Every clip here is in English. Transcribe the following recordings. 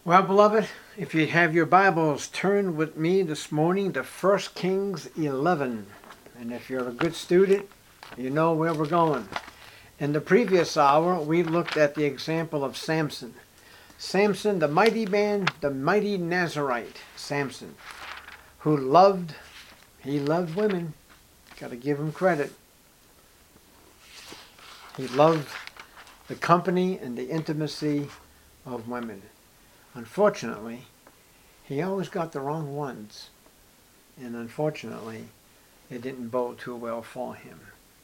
Well, beloved, if you have your Bibles, turn with me this morning to 1 Kings 11. And if you're a good student, you know where we're going. In the previous hour, we looked at the example of Samson. Samson, the mighty man, the mighty Nazarite, Samson, who loved women. Got to give him credit. He loved the company and the intimacy of women. Unfortunately, he always got the wrong ones. And unfortunately, it didn't bode too well for him.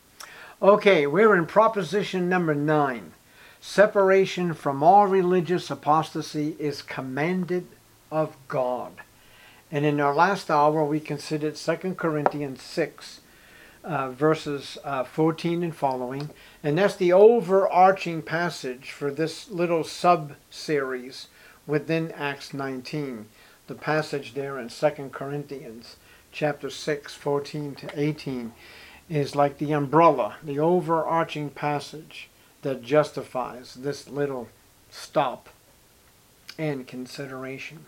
Okay, we're in proposition number 9. Separation from all religious apostasy is commanded of God. And in our last hour, we considered 2 Corinthians 6, verses 14 and following. And that's the overarching passage for this little sub-series within Acts 19. The passage there in 2 Corinthians chapter 6, 14 to 18 is like the umbrella, the overarching passage that justifies this little stop and consideration.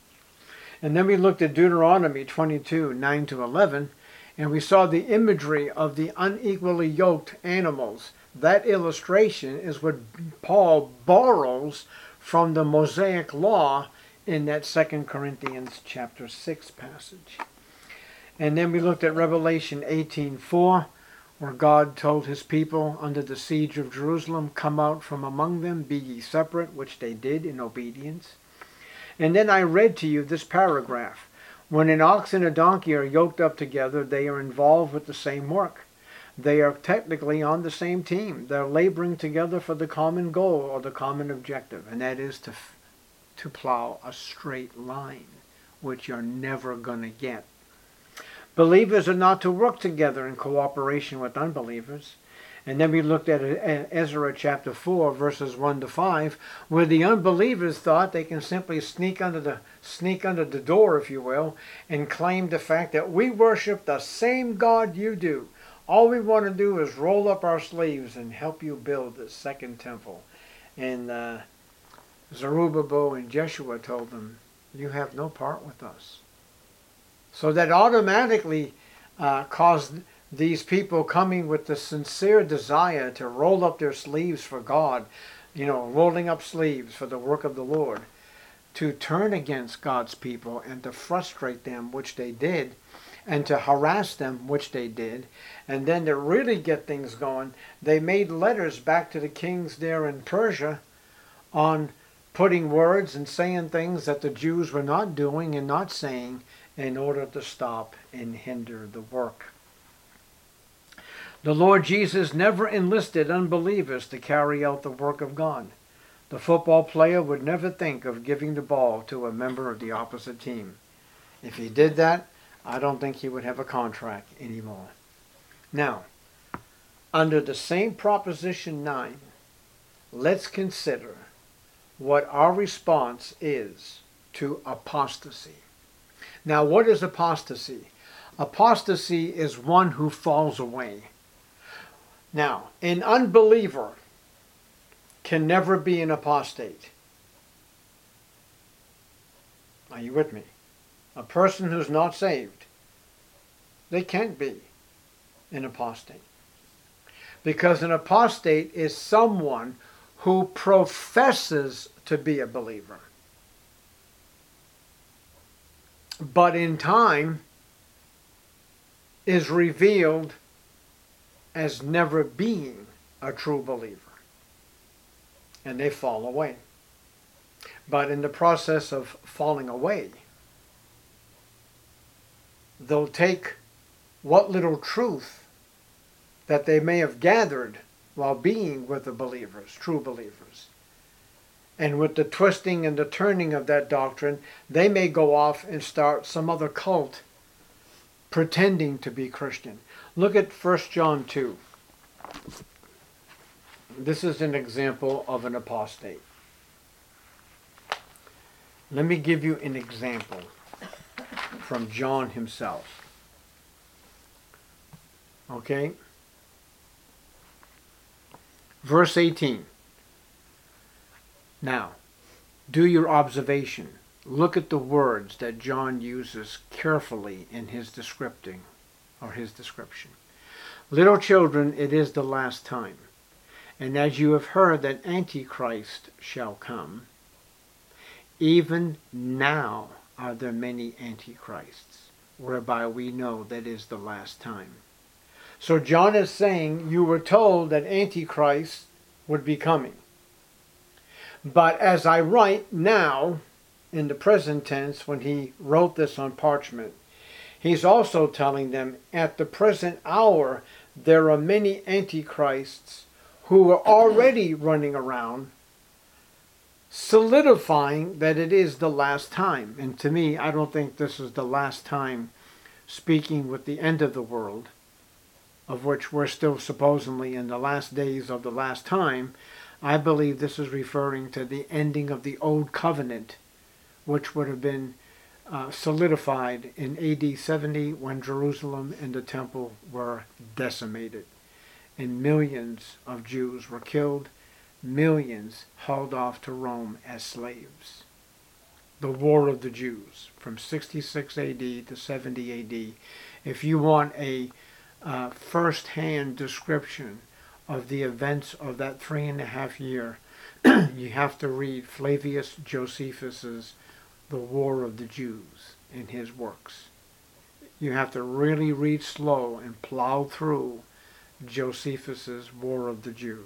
And then we looked at Deuteronomy 22, 9 to 11, and we saw the imagery of the unequally yoked animals. That illustration is what Paul borrows from the Mosaic law in that 2 Corinthians chapter 6 passage. And then we looked at Revelation 18:4, where God told his people under the siege of Jerusalem, "Come out from among them, be ye separate," which they did in obedience. And then I read to you this paragraph. When an ox and a donkey are yoked up together, they are involved with the same work. They are technically on the same team. They're laboring together for the common goal or the common objective, and that is to plow a straight line, which you're never going to get. Believers are not to work together in cooperation with unbelievers. And then we looked at Ezra chapter 4, verses 1 to 5, where the unbelievers thought they can simply sneak under the door, if you will, and claim the fact that we worship the same God you do. All we want to do is roll up our sleeves and help you build the second temple. And Zerubbabel and Jeshua told them, you have no part with us. So that automatically caused these people coming with the sincere desire to roll up their sleeves for God, rolling up sleeves for the work of the Lord, to turn against God's people and to frustrate them, which they did, and to harass them, which they did. And then to really get things going, they made letters back to the kings there in Persia on putting words and saying things that the Jews were not doing and not saying in order to stop and hinder the work. The Lord Jesus never enlisted unbelievers to carry out the work of God. The football player would never think of giving the ball to a member of the opposite team. If he did that, I don't think he would have a contract anymore. Now, under the same Proposition 9, let's consider what our response is to apostasy. Now, what is apostasy? Apostasy is one who falls away. Now, an unbeliever can never be an apostate. Are you with me? A person who's not saved, they can't be an apostate. Because an apostate is someone who professes to be a believer, but in time is revealed as never being a true believer. And they fall away. But in the process of falling away, they'll take what little truth that they may have gathered while being with the believers, true believers. And with the twisting and the turning of that doctrine, they may go off and start some other cult pretending to be Christian. Look at 1 John 2. This is an example of an apostate. Let me give you an example from John himself. Okay? Verse 18. Now, Do your observation. Look at the words that John uses carefully in his description. Little children, it is the last time. And as you have heard that Antichrist shall come, even now are there many antichrists, whereby we know that is the last time. So John is saying you were told that Antichrist would be coming. But as I write now, in the present tense, when he wrote this on parchment, he's also telling them at the present hour there are many antichrists who are already running around solidifying that it is the last time. And to me, I don't think this is the last time speaking with the end of the world, of which we're still supposedly in the last days of the last time. I believe this is referring to the ending of the Old Covenant, which would have been solidified in AD 70 when Jerusalem and the temple were decimated. And millions of Jews were killed, millions hauled off to Rome as slaves. The War of the Jews from 66 AD to 70 AD. If you want a first-hand description of the events of that 3.5 year, you have to read Flavius Josephus's The War of the Jews in his works. You have to really read slow and plow through Josephus's War of the Jews.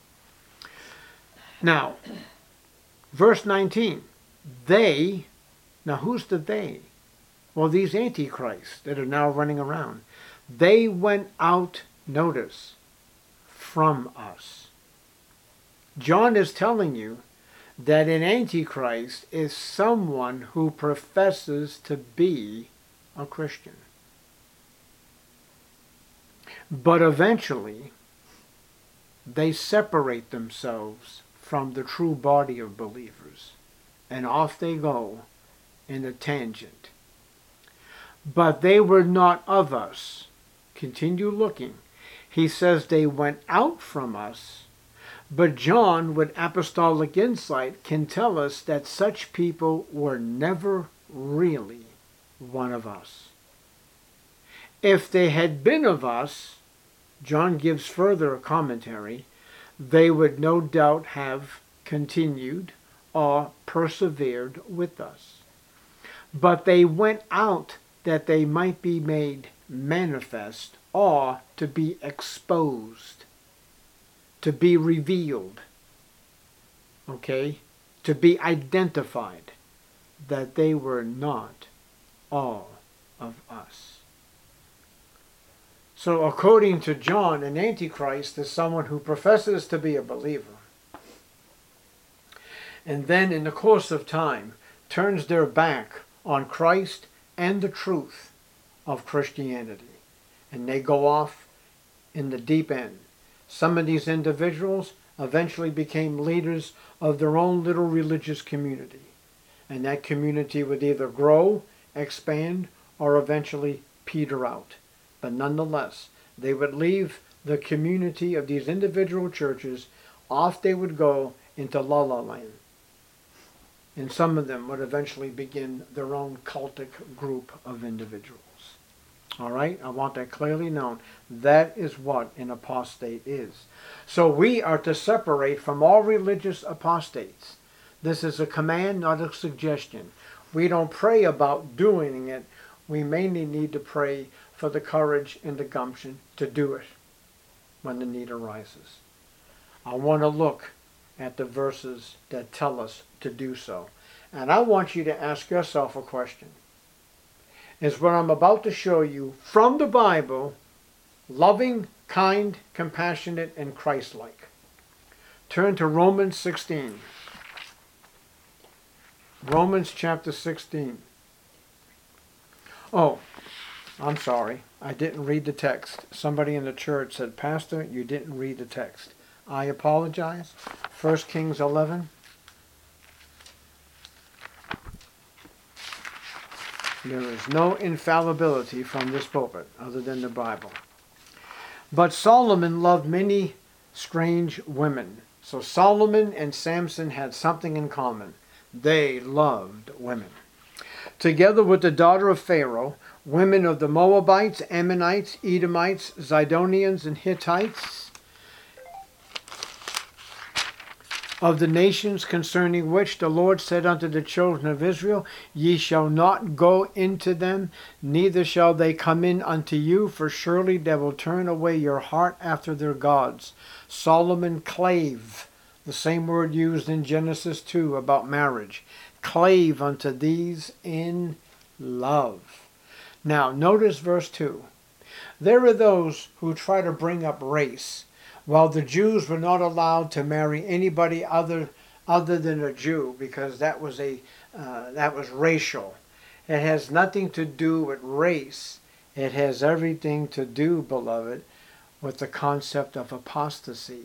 Now, verse 19, they, now who's the they? Well, these antichrists that are now running around, they went out, notice, from us. John is telling you that an antichrist is someone who professes to be a Christian. But eventually, they separate themselves from the true body of believers, and off they go in a tangent. But they were not of us. Continue looking. He says they went out from us, but John, with apostolic insight, can tell us that such people were never really one of us. If they had been of us, John gives further commentary, they would no doubt have continued or persevered with us. But they went out that they might be made manifest or to be exposed, to be revealed, okay, to be identified, that they were not all of us. So according to John, an antichrist is someone who professes to be a believer, and then in the course of time turns their back on Christ and the truth of Christianity, and they go off in the deep end. Some of these individuals eventually became leaders of their own little religious community, and that community would either grow, expand, or eventually peter out. But nonetheless, they would leave the community of these individual churches. Off they would go into La La Land. And some of them would eventually begin their own cultic group of individuals. All right? I want that clearly known. That is what an apostate is. So we are to separate from all religious apostates. This is a command, not a suggestion. We don't pray about doing it. We mainly need to pray for the courage and the gumption to do it when the need arises. I want to look at the verses that tell us to do so. And I want you to ask yourself a question. Is what I'm about to show you from the Bible loving, kind, compassionate, and Christ-like? Turn to Romans 16. Romans chapter 16. Oh, I'm sorry. I didn't read the text. Somebody in the church said, Pastor, you didn't read the text. I apologize. 1 Kings 11. There is no infallibility from this pulpit other than the Bible. But Solomon loved many strange women. So Solomon and Samson had something in common. They loved women. Together with the daughter of Pharaoh, women of the Moabites, Ammonites, Edomites, Zidonians, and Hittites, of the nations concerning which the Lord said unto the children of Israel, Ye shall not go into them, neither shall they come in unto you, for surely they will turn away your heart after their gods. Solomon clave, the same word used in Genesis 2 about marriage, clave unto these in love. Now, notice verse 2. There are those who try to bring up race. While the Jews were not allowed to marry anybody other than a Jew, because that was racial. It has nothing to do with race. It has everything to do, beloved, with the concept of apostasy.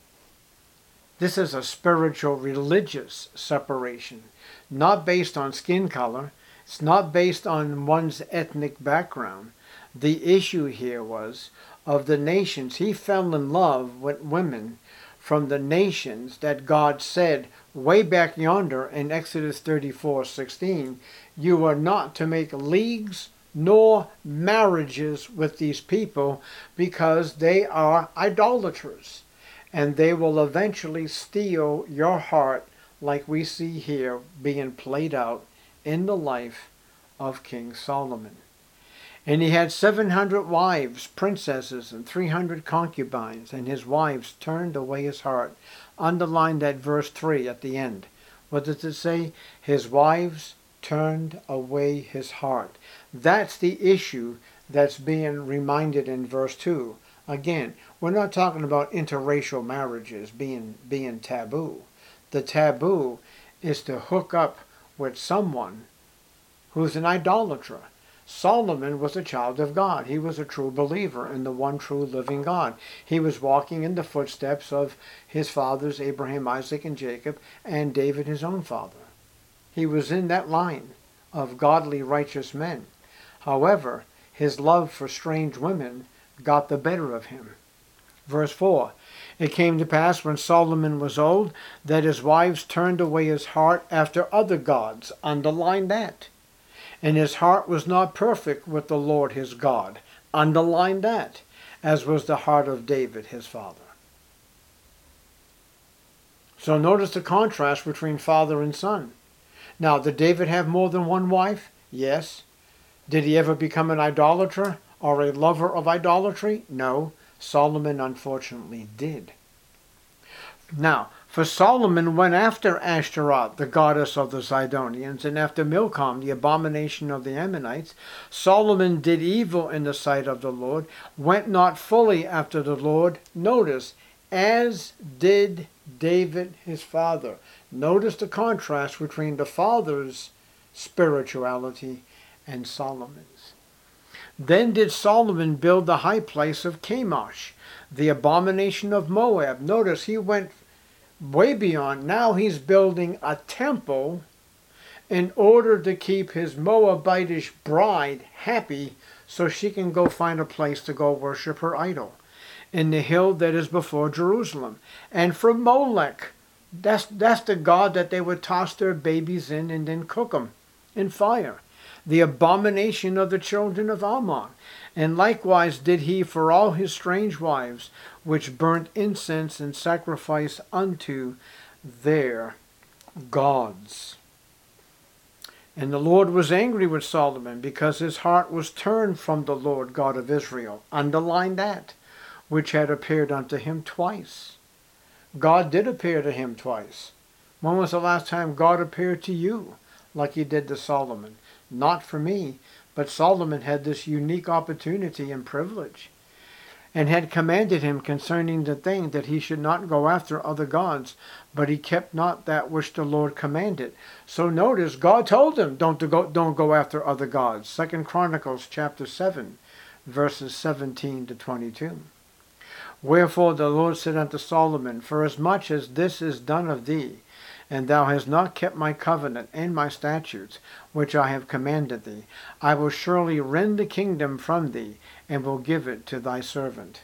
This is a spiritual, religious separation, not based on skin color. It's not based on one's ethnic background. The issue here was of the nations. He fell in love with women from the nations that God said way back yonder in Exodus 34:16, you are not to make leagues nor marriages with these people because they are idolaters, and they will eventually steal your heart, like we see here being played out in the life of King Solomon. And he had 700 wives, princesses, and 300 concubines, and his wives turned away his heart. Underline that verse 3 at the end. What does it say? His wives turned away his heart. That's the issue that's being reminded in verse 2. Again, we're not talking about interracial marriages being taboo. The taboo is to hook up with someone who's an idolater. Solomon was a child of God. He was a true believer in the one true living God. He was walking in the footsteps of his fathers, Abraham, Isaac, and Jacob, and David, his own father. He was in that line of godly, righteous men. However, his love for strange women got the better of him. Verse 4, it came to pass when Solomon was old that his wives turned away his heart after other gods. Underline that. And his heart was not perfect with the Lord his God. Underline that. As was the heart of David his father. So notice the contrast between father and son. Now, did David have more than one wife? Yes. Did he ever become an idolater or a lover of idolatry? No. Solomon unfortunately did. Now, for Solomon went after Ashtaroth, the goddess of the Zidonians, and after Milcom, the abomination of the Ammonites. Solomon did evil in the sight of the Lord, went not fully after the Lord. Notice, as did David his father. Notice the contrast between the father's spirituality and Solomon's. Then did Solomon build the high place of Chemosh, the abomination of Moab. Notice he went way beyond. Now he's building a temple in order to keep his Moabitish bride happy so she can go find a place to go worship her idol in the hill that is before Jerusalem. And for Molech, that's the god that they would toss their babies in and then cook them in fire. The abomination of the children of Ammon. And likewise did he for all his strange wives, which burnt incense and sacrifice unto their gods. And the Lord was angry with Solomon, because his heart was turned from the Lord God of Israel. Underline that, which had appeared unto him twice. God did appear to him twice. When was the last time God appeared to you like he did to Solomon? Not for me, but Solomon had this unique opportunity and privilege, and had commanded him concerning the thing that he should not go after other gods, but he kept not that which the Lord commanded. So notice, God told him, don't go after other gods. 2 Chronicles chapter 7, verses 17 to 22. Wherefore the Lord said unto Solomon, forasmuch as this is done of thee, and thou hast not kept my covenant and my statutes, which I have commanded thee, I will surely rend the kingdom from thee, and will give it to thy servant.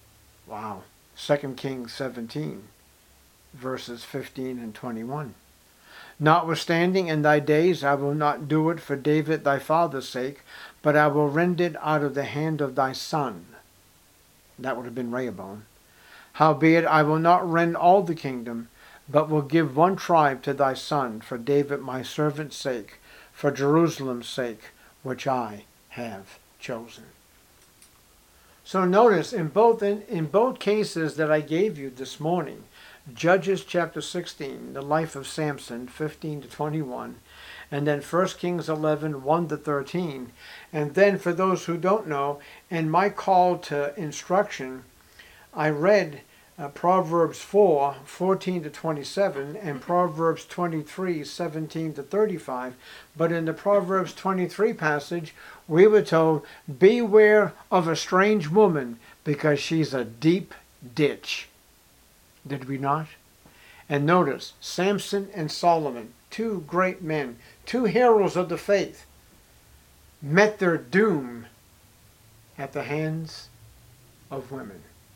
Wow. 2 Kings 17, verses 15 and 21. Notwithstanding, in thy days I will not do it for David thy father's sake, but I will rend it out of the hand of thy son. That would have been Rehoboam. Howbeit I will not rend all the kingdom, but will give one tribe to thy son, for David my servant's sake, for Jerusalem's sake, which I have chosen. So notice in both cases that I gave you this morning, Judges chapter 16, the life of Samson, 15 to 21, and then 1 Kings 11, 1 to 13. And then for those who don't know, in my call to instruction, I read Proverbs 4, 14 to 27, and Proverbs 23, 17 to 35. But in the Proverbs 23 passage, we were told, beware of a strange woman, because she's a deep ditch. Did we not? And notice, Samson and Solomon, two great men, two heroes of the faith, met their doom at the hands of women.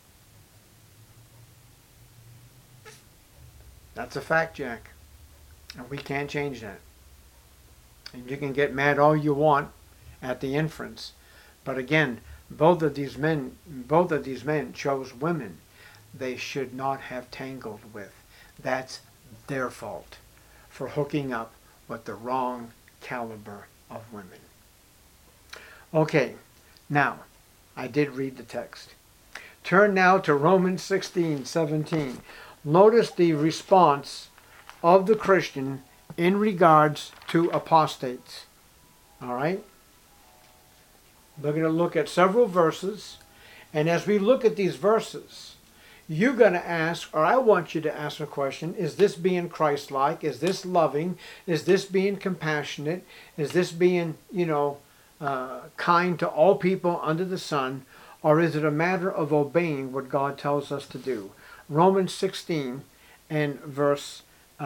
That's a fact, Jack. And we can't change that. And you can get mad all you want at the inference. But again, both of these men chose women they should not have tangled with. That's their fault for hooking up with the wrong caliber of women. Okay, now, I did read the text. Turn now to Romans 16, 17. Notice the response of the Christian in regards to apostates. All right? We're going to look at several verses. And as we look at these verses, you're going to ask, or I want you to ask a question, is this being Christ-like? Is this loving? Is this being compassionate? Is this being, kind to all people under the sun? Or is it a matter of obeying what God tells us to do? Romans 16 and verse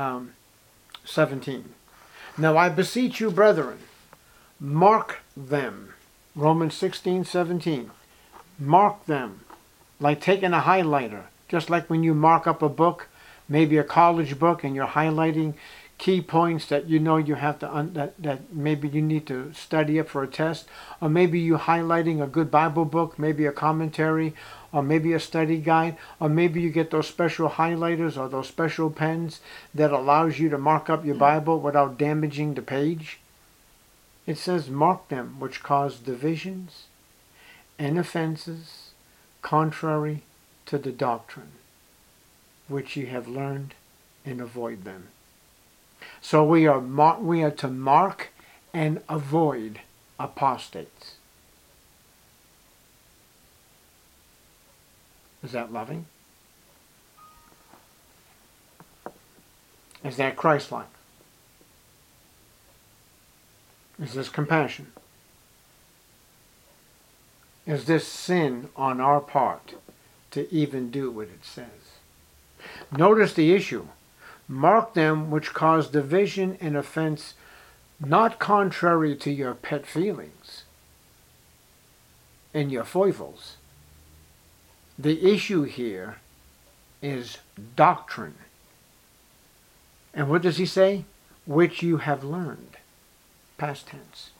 17. Now I beseech you, brethren, mark them. Romans 16, 17. Mark them. Like taking a highlighter. Just like when you mark up a book, maybe a college book, and you're highlighting key points that you know you have to, that maybe you need to study up for a test. Or maybe you're highlighting a good Bible book, maybe a commentary, or maybe a study guide. Or maybe you get those special highlighters or those special pens that allows you to mark up your Bible without damaging the page. It says, mark them which cause divisions and offenses, contrary to the doctrine which ye have learned, and avoid them. So we are to mark and avoid apostates. Is that loving? Is that Christ-like? Is this compassion? Is this sin on our part to even do what it says? Notice the issue. Mark them which cause division and offense, not contrary to your pet feelings and your foibles. The issue here is doctrine. And what does he say? Which you have learned. Past tense.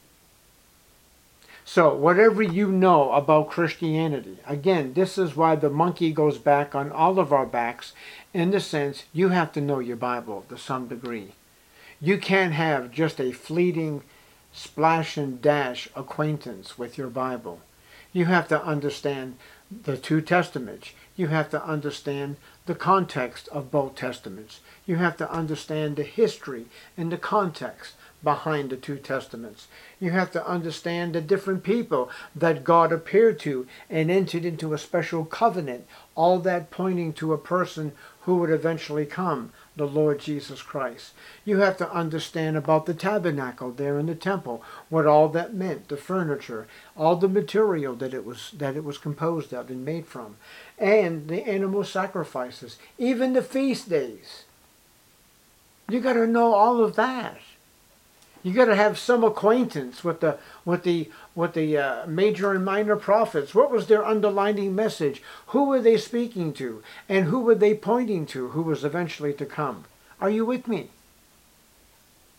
So, whatever you know about Christianity, again, this is why the monkey goes back on all of our backs, in the sense you have to know your Bible to some degree. You can't have just a fleeting splash and dash acquaintance with your Bible. You have to understand the two testaments. You have to understand the context of both testaments. You have to understand the history and the context behind the two testaments. You have to understand the different people that God appeared to and entered into a special covenant, all that pointing to a person who would eventually come, the Lord Jesus Christ. You have to understand about the tabernacle there in the temple, what all that meant, the furniture, all the material that it was composed of and made from, and the animal sacrifices, even the feast days. You got to know all of that. You got to have some acquaintance with the major and minor prophets. What was their underlining message? Who were they speaking to? And who were they pointing to who was eventually to come? Are you with me?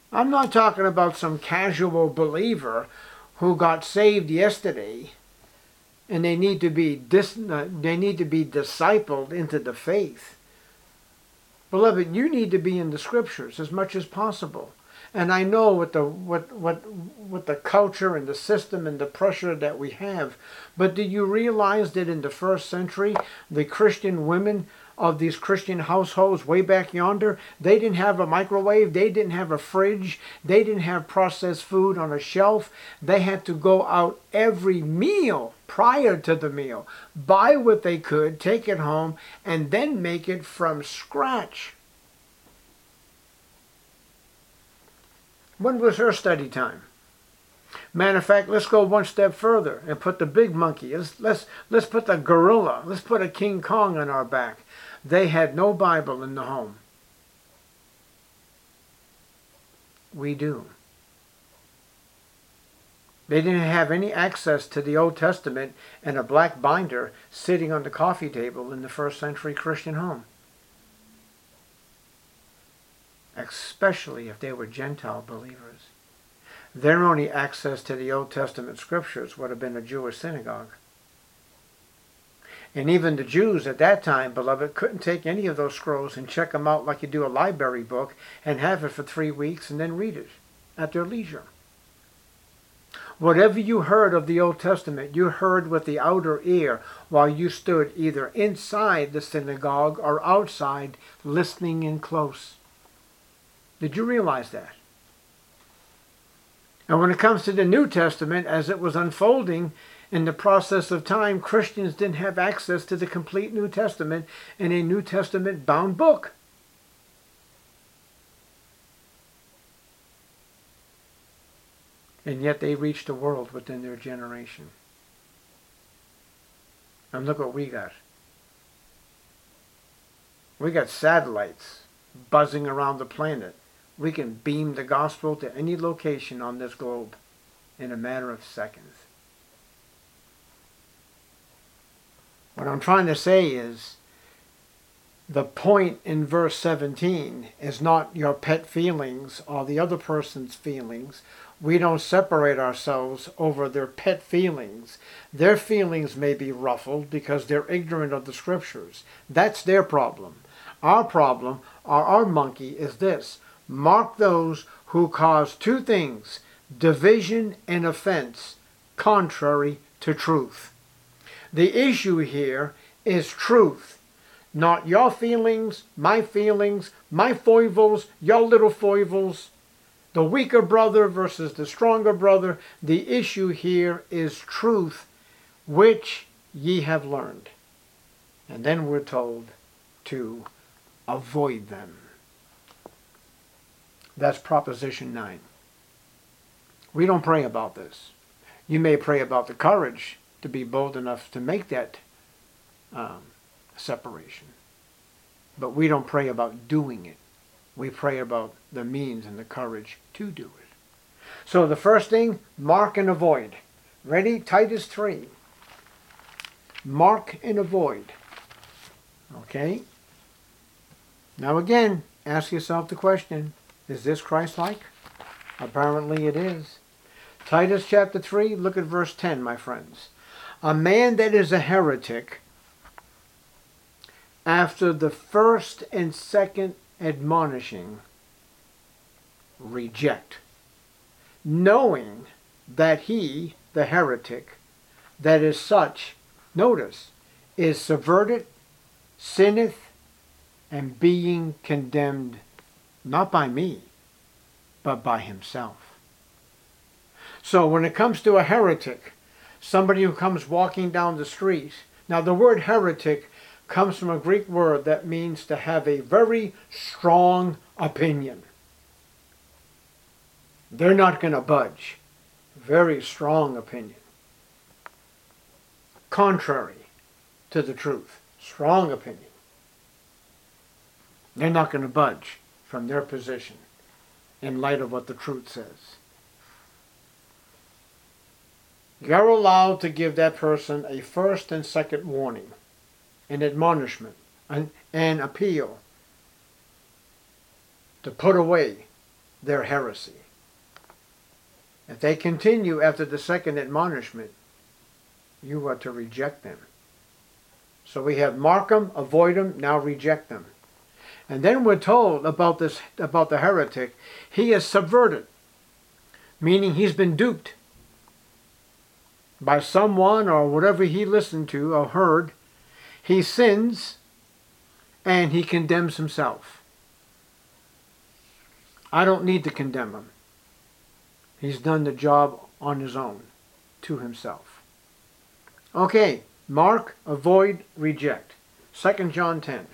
I'm not talking about some casual believer who got saved yesterday and they need to be discipled into the faith. Beloved, you need to be in the scriptures as much as possible. And I know with the culture and the system and the pressure that we have, but do you realize that in the first century, the Christian women of these Christian households way back yonder, they didn't have a microwave, they didn't have a fridge, they didn't have processed food on a shelf. They had to go out every meal prior to the meal, buy what they could, take it home, and then make it from scratch. When was her study time? Matter of fact, let's go one step further and put the big monkey. Let's put the gorilla. Let's put a King Kong on our back. They had no Bible in the home. We do. They didn't have any access to the Old Testament and a black binder sitting on the coffee table in the first century Christian home. Especially if they were Gentile believers. Their only access to the Old Testament scriptures would have been a Jewish synagogue. And even the Jews at that time, beloved, couldn't take any of those scrolls and check them out like you do a library book and have it for 3 weeks and then read it at their leisure. Whatever you heard of the Old Testament, you heard with the outer ear while you stood either inside the synagogue or outside listening in close. Did you realize that? And when it comes to the New Testament, as it was unfolding in the process of time, Christians didn't have access to the complete New Testament in a New Testament bound book. And yet they reached the world within their generation. And look what we got. We got satellites buzzing around the planet. We can beam the gospel to any location on this globe in a matter of seconds. What I'm trying to say is, the point in verse 17 is not your pet feelings or the other person's feelings. We don't separate ourselves over their pet feelings. Their feelings may be ruffled because they're ignorant of the scriptures. That's their problem. Our problem, or our monkey, is this. Mark those who cause two things, division and offense, contrary to truth. The issue here is truth, not your feelings, my foibles, your little foibles, the weaker brother versus the stronger brother. The issue here is truth, which ye have learned. And then we're told to avoid them. That's Proposition 9. We don't pray about this. You may pray about the courage to be bold enough to make that separation. But we don't pray about doing it. We pray about the means and the courage to do it. So the first thing, mark and avoid. Ready? Titus 3. Mark and avoid. Okay? Now again, ask yourself the question, is this Christ-like? Apparently it is. Titus chapter 3, look at verse 10, my friends. A man that is a heretic, after the first and second admonishing, reject, knowing that he, the heretic, that is such, notice, is subverted, sinneth, and being condemned, not by me, but by himself. So when it comes to a heretic, somebody who comes walking down the street, now the word heretic comes from a Greek word that means to have a very strong opinion. They're not going to budge. Very strong opinion. Contrary to the truth. Strong opinion. They're not going to budge from their position in light of what the truth says. You're allowed to give that person a first and second warning, an admonishment, an appeal to put away their heresy. If they continue after the second admonishment, you are to reject them. So we have mark them, avoid them, now reject them. And then we're told about the heretic, he is subverted, meaning he's been duped by someone or whatever he listened to or heard. He sins and he condemns himself. I don't need to condemn him. He's done the job on his own, to himself. Okay, mark, avoid, reject. 2 John 10.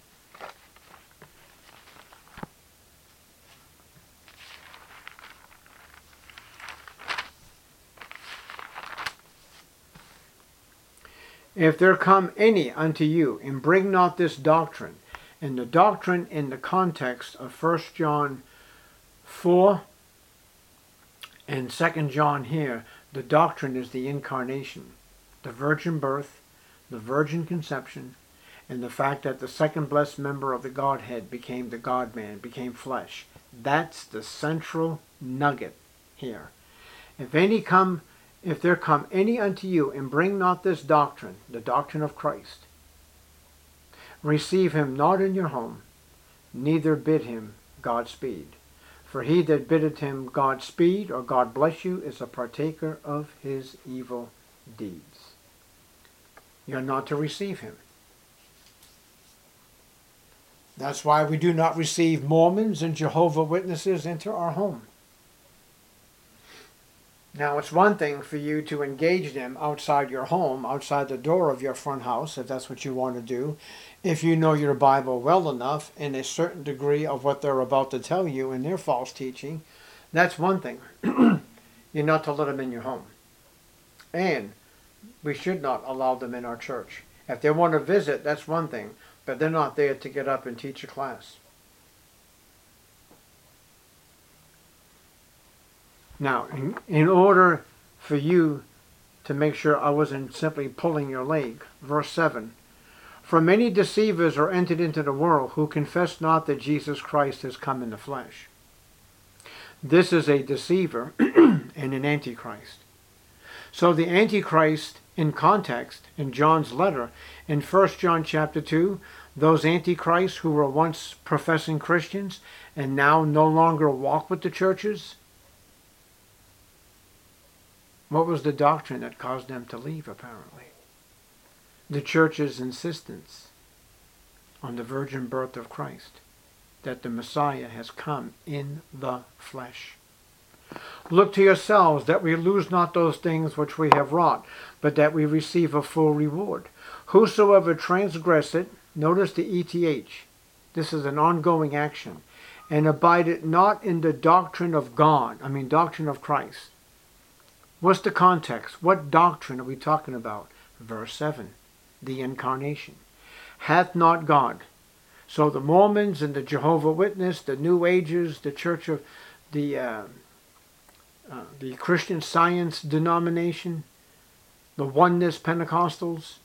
If there come any unto you, and bring not this doctrine, and the doctrine in the context of 1 John 4 and 2 John here, the doctrine is the incarnation, the virgin birth, the virgin conception, and the fact that the second blessed member of the Godhead became the God-man, became flesh. That's the central nugget here. If there come any unto you, and bring not this doctrine, the doctrine of Christ, receive him not in your home, neither bid him Godspeed. For he that biddeth him Godspeed, or God bless you, is a partaker of his evil deeds. You're not to receive him. That's why we do not receive Mormons and Jehovah's Witnesses into our home. Now, it's one thing for you to engage them outside your home, outside the door of your front house, if that's what you want to do, if you know your Bible well enough in a certain degree of what they're about to tell you in their false teaching. That's one thing. You're not to let them in your home. And we should not allow them in our church. If they want to visit, that's one thing, but they're not there to get up and teach a class. Now, in order for you to make sure I wasn't simply pulling your leg, verse 7, for many deceivers are entered into the world who confess not that Jesus Christ has come in the flesh. This is a deceiver and an antichrist. So the antichrist in context, in John's letter, in 1 John chapter 2, those antichrists who were once professing Christians and now no longer walk with the churches, what was the doctrine that caused them to leave, apparently? The church's insistence on the virgin birth of Christ, that the Messiah has come in the flesh. Look to yourselves that we lose not those things which we have wrought, but that we receive a full reward. Whosoever transgresseth, notice the ETH, this is an ongoing action, and abideth not in the doctrine of God, doctrine of Christ. What's the context? What doctrine are we talking about? Verse 7, the incarnation. Hath not God. So the Mormons and the Jehovah's Witness, the New Agers, the Church of the Christian Science denomination, the Oneness Pentecostals,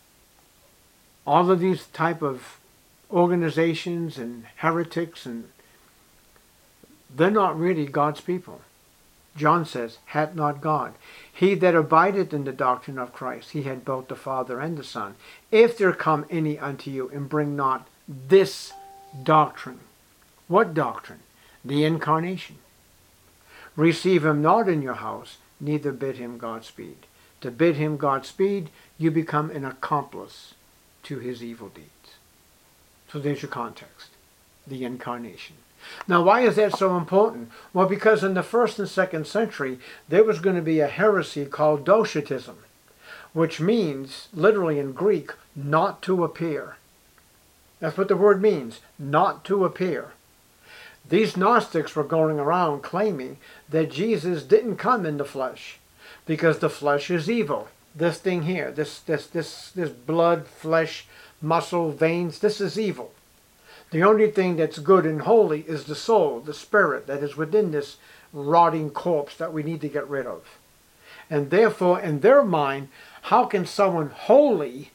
all of these type of organizations and heretics, and they're not really God's people. John says, hath not God. He that abideth in the doctrine of Christ, he had both the Father and the Son. If there come any unto you, and bring not this doctrine. What doctrine? The incarnation. Receive him not in your house, neither bid him Godspeed. To bid him Godspeed, you become an accomplice to his evil deeds. So there's your context. The incarnation. Now, why is that so important? Well, because in the 1st and 2nd century, there was going to be a heresy called Docetism, which means, literally in Greek, not to appear. That's what the word means, not to appear. These Gnostics were going around claiming that Jesus didn't come in the flesh, because the flesh is evil. This thing here, this blood, flesh, muscle, veins, this is evil. The only thing that's good and holy is the soul, the spirit that is within this rotting corpse that we need to get rid of. And therefore, in their mind, how can someone holy,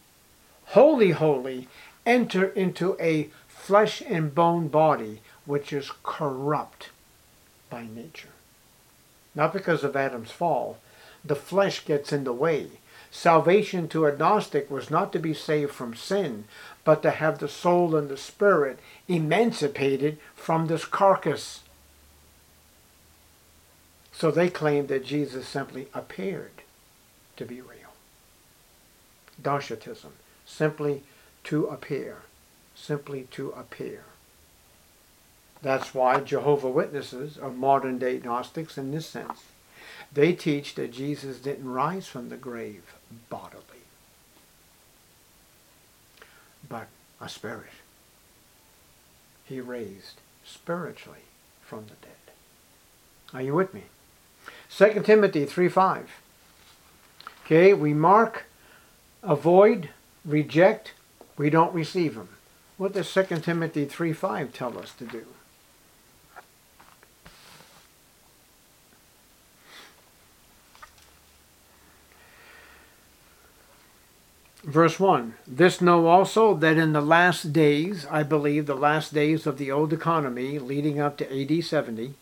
enter into a flesh and bone body which is corrupt? by nature. Not because of Adam's fall. The flesh gets in the way. Salvation to a Gnostic was not to be saved from sin, but to have the soul and the spirit emancipated from this carcass. So they claimed that Jesus simply appeared to be real. Docetism, simply to appear, simply to appear. That's why Jehovah's Witnesses are modern day Gnostics in this sense. They teach that Jesus didn't rise from the grave bodily, but a spirit. He raised spiritually from the dead. Are you with me? 2 Timothy 3:5. Okay, we mark, avoid, reject, we don't receive them. What does 2 Timothy 3:5 tell us to do? Verse 1, this know also that in the last days, I believe the last days of the old economy leading up to AD 70,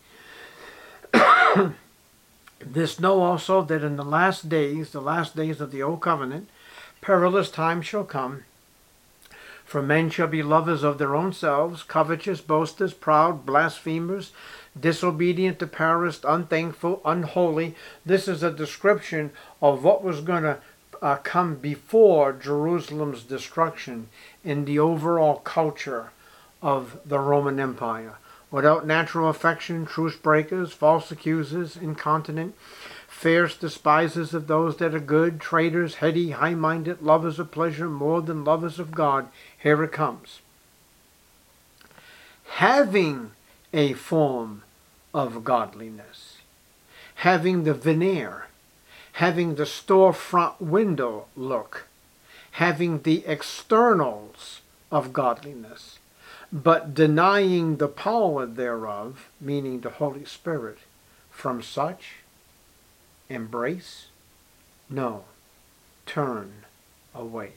this know also that in the last days of the old covenant, perilous times shall come. For men shall be lovers of their own selves, covetous, boasters, proud, blasphemers, disobedient to parents, unthankful, unholy. This is a description of what was going to come before Jerusalem's destruction in the overall culture of the Roman Empire. Without natural affection, truce breakers, false accusers, incontinent, fierce despisers of those that are good, traitors, heady, high-minded, lovers of pleasure more than lovers of God. Here it comes. Having a form of godliness, having the veneer, having the storefront window look, having the externals of godliness, but denying the power thereof, meaning the Holy Spirit, from such embrace, no, turn away.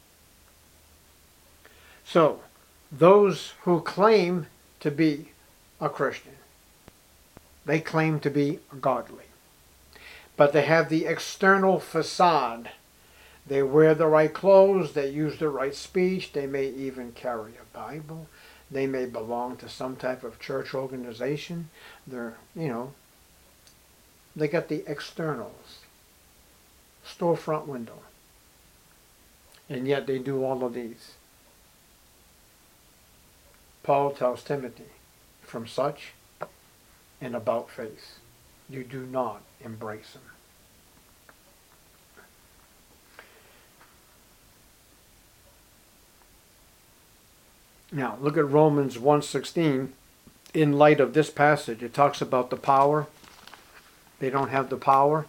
So, those who claim to be a Christian, they claim to be godly. But they have the external facade. They wear the right clothes, they use the right speech, they may even carry a Bible, they may belong to some type of church organization. They're, they got the externals. Storefront window. And yet they do all of these. Paul tells Timothy, from such an about face, you do not embrace them. Now, look at Romans 1:16. In light of this passage, it talks about the power. They don't have the power.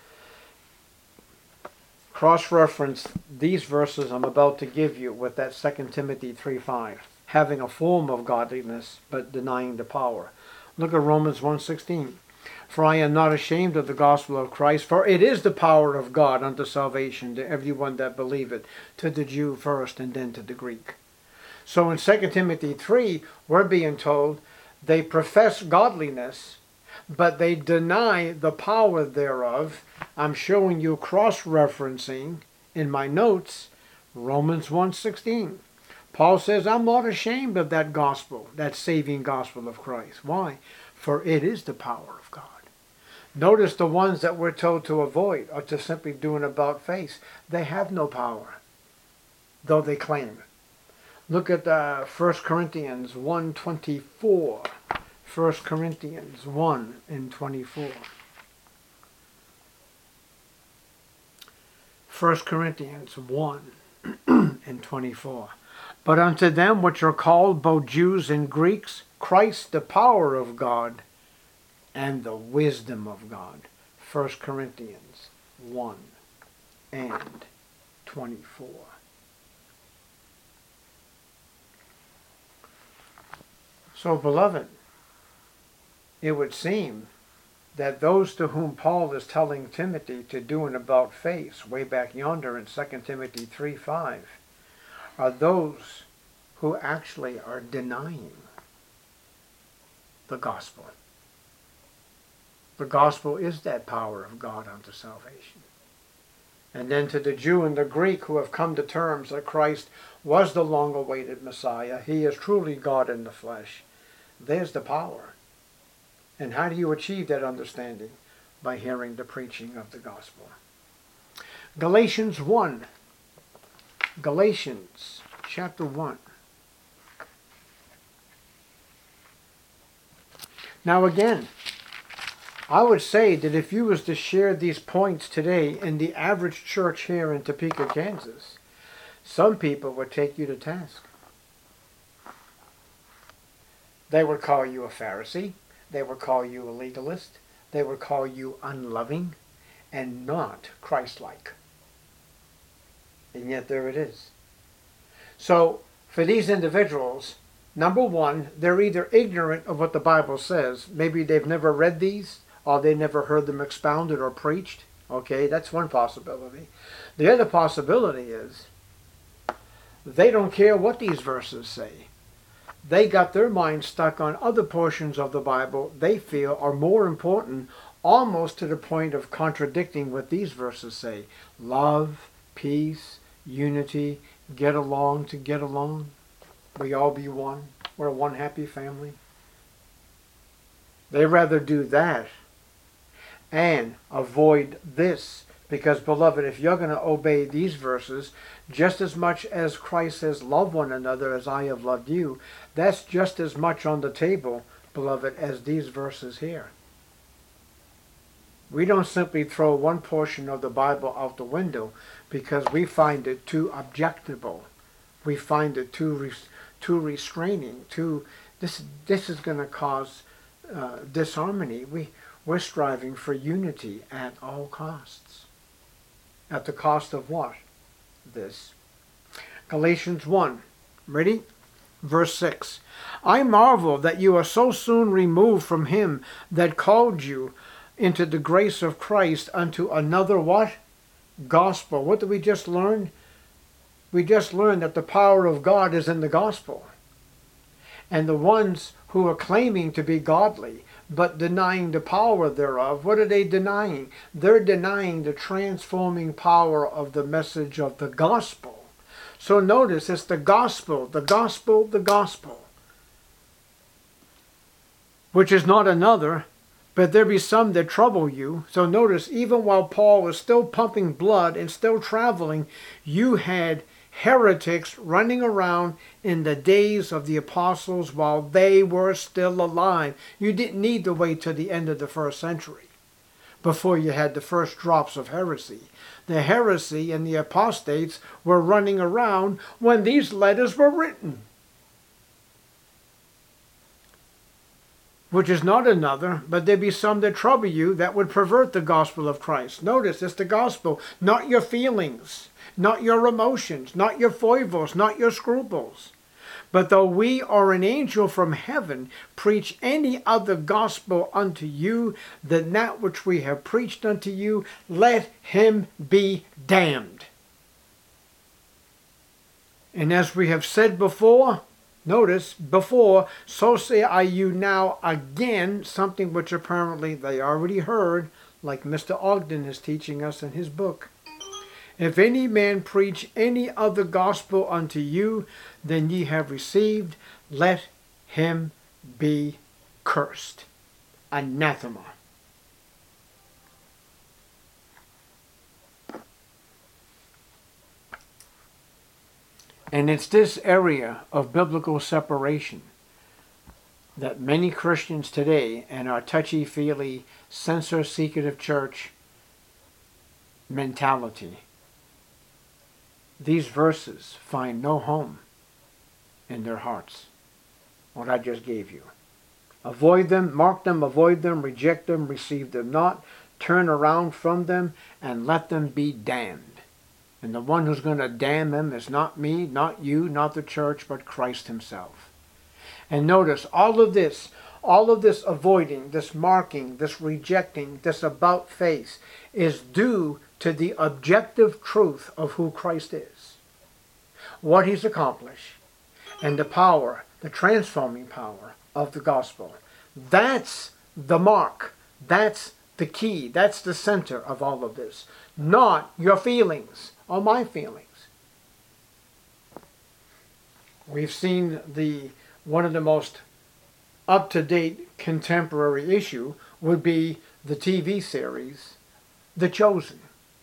Cross-reference these verses I'm about to give you with that 2 Timothy 3:5. Having a form of godliness, but denying the power. Look at Romans 1:16. For I am not ashamed of the gospel of Christ, for it is the power of God unto salvation to everyone that believeth, to the Jew first and then to the Greek. So in 2 Timothy 3, we're being told they profess godliness, but they deny the power thereof. I'm showing you cross-referencing in my notes, Romans 1:16. Paul says, I'm not ashamed of that gospel, that saving gospel of Christ. Why? For it is the power of God. Notice the ones that we're told to avoid or to simply do an about face. They have no power, though they claim it. Look at 1 Corinthians 1:24. 1 Corinthians 1:24. 1 Corinthians 1:24. But unto them which are called, both Jews and Greeks, Christ the power of God and the wisdom of God. 1 Corinthians 1:24. So, beloved, it would seem that those to whom Paul is telling Timothy to do an about face, way back yonder in 2 Timothy 3:5, are those who actually are denying the gospel. The gospel is that power of God unto salvation. And then to the Jew and the Greek who have come to terms that Christ was the long-awaited Messiah, he is truly God in the flesh, there's the power. And how do you achieve that understanding? By hearing the preaching of the gospel. Galatians 1. Galatians chapter 1. Now again, I would say that if you was to share these points today in the average church here in Topeka, Kansas, some people would take you to task. They would call you a Pharisee. They would call you a legalist. They would call you unloving and not Christ-like. And yet there it is. So for these individuals, number one, they're either ignorant of what the Bible says. Maybe they've never read these, or they never heard them expounded or preached. Okay, that's one possibility. The other possibility is they don't care what these verses say. They got their minds stuck on other portions of the Bible they feel are more important, almost to the point of contradicting what these verses say. Love, peace, unity, get along to get along. We all be one. We're one happy family. They rather do that and avoid this. Because, beloved, if you're going to obey these verses, just as much as Christ says, love one another as I have loved you, that's just as much on the table, beloved, as these verses here. We don't simply throw one portion of the Bible out the window because we find it too objectable. We find it too restraining. This is going to cause disharmony. We're striving for unity at all costs. At the cost of what? This. Galatians 1. Ready? Verse 6. I marvel that you are so soon removed from him that called you into the grace of Christ unto another what? Gospel. What did we just learn? We just learned that the power of God is in the gospel. And the ones who are claiming to be godly but denying the power thereof, what are they denying? They're denying the transforming power of the message of the gospel. So notice, it's the gospel, the gospel, the gospel, which is not another, but there be some that trouble you. So notice, even while Paul was still pumping blood and still traveling, you had heretics running around in the days of the apostles while they were still alive. You didn't need to wait till the end of the first century before you had the first drops of heresy. The heresy and the apostates were running around when these letters were written. Which is not another, but there be some that trouble you that would pervert the gospel of Christ. Notice, it's the gospel, not your feelings, not your emotions, not your foibles, not your scruples. But though we or an angel from heaven preach any other gospel unto you than that which we have preached unto you, let him be damned. And as we have said before, notice, before, so say I you now again, something which apparently they already heard, like Mr. Ogden is teaching us in his book. If any man preach any other gospel unto you than ye have received, let him be cursed. Anathema. And it's this area of biblical separation that many Christians today and our touchy-feely, censor-secretive church mentality, these verses find no home in their hearts. What I just gave you. Avoid them, mark them, avoid them, reject them, receive them not, turn around from them, and let them be damned. And the one who's going to damn them is not me, not you, not the church, but Christ himself. And notice, all of this avoiding, this marking, this rejecting, this about face is due to the objective truth of who Christ is, what he's accomplished, and the power, the transforming power of the gospel. That's the mark. That's the key. That's the center of all of this. Not your feelings or my feelings. We've seen one of the most up-to-date contemporary issue would be the TV series, The Chosen.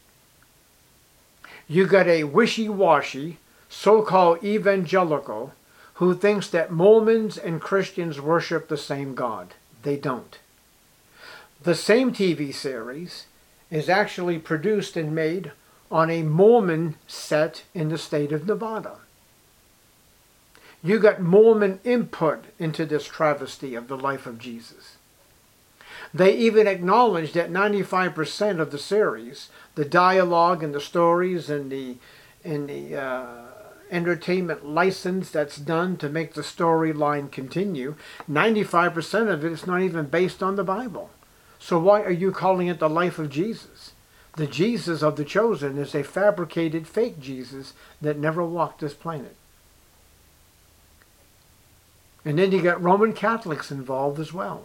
You got a wishy-washy, so-called evangelical who thinks that Mormons and Christians worship the same God. They don't. The same TV series is actually produced and made on a Mormon set in the state of Nevada. You got Mormon input into this travesty of the life of Jesus. They even acknowledge that 95% of the series, the dialogue and the stories and the entertainment license that's done to make the storyline continue, 95% of it is not even based on the Bible. So why are you calling it the life of Jesus? The Jesus of The Chosen is a fabricated fake Jesus that never walked this planet. And then you got Roman Catholics involved as well.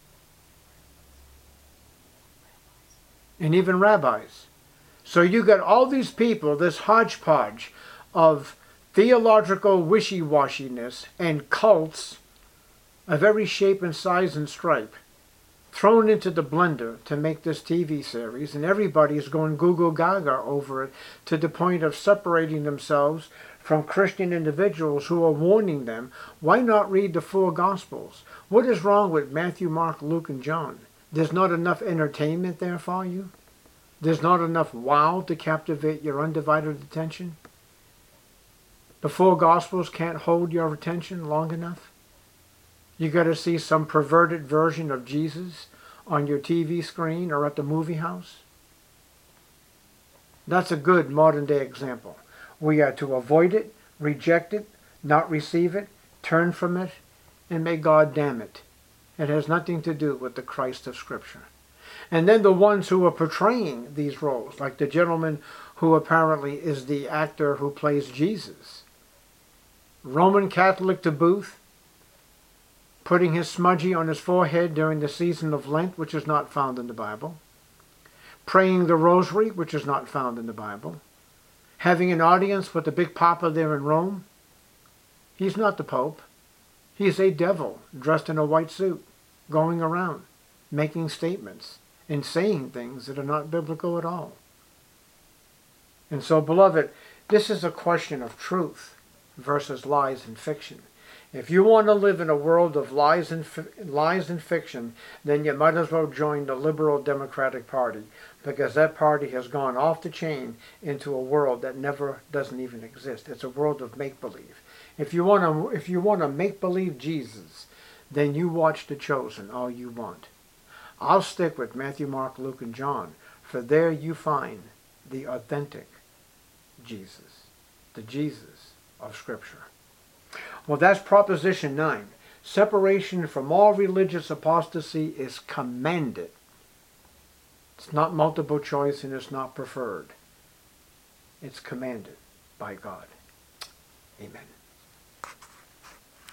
And even rabbis. So you got all these people, this hodgepodge of theological wishy-washiness and cults of every shape and size and stripe thrown into the blender to make this TV series, and everybody is going goo gaga over it to the point of separating themselves from Christian individuals who are warning them, why not read the four Gospels? What is wrong with Matthew, Mark, Luke, and John? There's not enough entertainment there for you? There's not enough wow to captivate your undivided attention? The four Gospels can't hold your attention long enough? You got to see some perverted version of Jesus on your TV screen or at the movie house? That's a good modern day example. We are to avoid it, reject it, not receive it, turn from it, and may God damn it. It has nothing to do with the Christ of Scripture. And then the ones who are portraying these roles, like the gentleman who apparently is the actor who plays Jesus. Roman Catholic to boot, putting his smudgy on his forehead during the season of Lent, which is not found in the Bible. Praying the rosary, which is not found in the Bible. Having an audience with the big papa there in Rome. He's not the Pope. He's a devil dressed in a white suit, going around, making statements and saying things that are not biblical at all. And so, beloved, this is a question of truth versus lies and fiction. If you want to live in a world of lies and fiction, then you might as well join the Liberal Democratic Party, because that party has gone off the chain into a world that doesn't even exist. It's a world of make-believe. If you want to make-believe Jesus, then you watch The Chosen all you want. I'll stick with Matthew, Mark, Luke, and John, for there you find the authentic Jesus, the Jesus of Scripture. Well, that's Proposition 9. Separation from all religious apostasy is commanded. It's not multiple choice and it's not preferred. It's commanded by God. Amen.